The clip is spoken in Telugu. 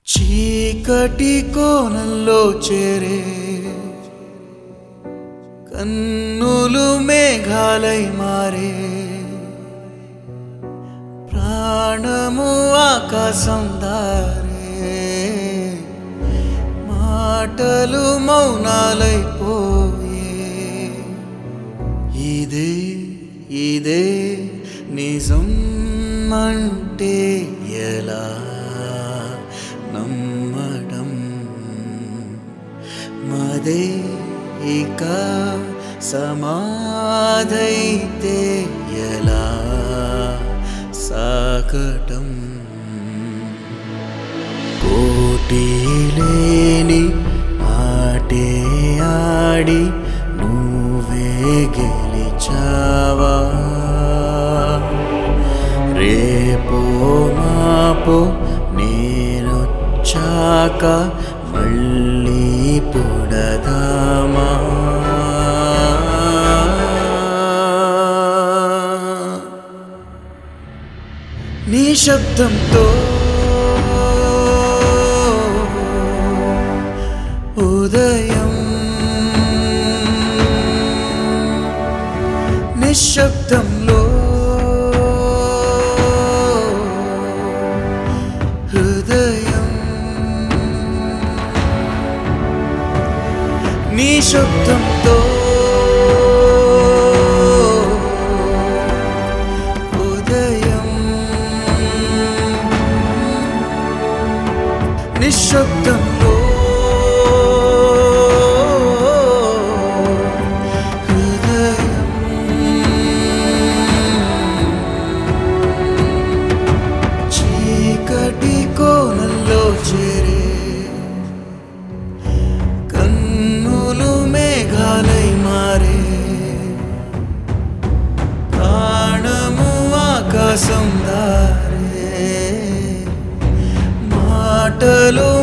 చీకటి కోణంలో చేరే కన్నులు మేఘాలై మారే ప్రాణము ఆకాశం దారే మాటలు మౌనాలైపోయే ఇదే ఇదే నిజం అంటే ఎలా నమ్మడం మదే ఇక సమాధైతే ఎలా సాకటం పోటీ లేని ఆటే ఆడి నువ్వే గెలిచావా రేపో మాపో నేనొచ్చాక మళ్ళీ పుడదామా నీ శబ్దంతో ఉదయం నిశ్శబ్దంలో హృదయం నీ శబ్దంతో ఉదయం నిశ్శబ్దంలో కోణంలో చేరే కన్నులు మేఘాలై మారే ప్రాణము ఆకాశం దారే మాటలు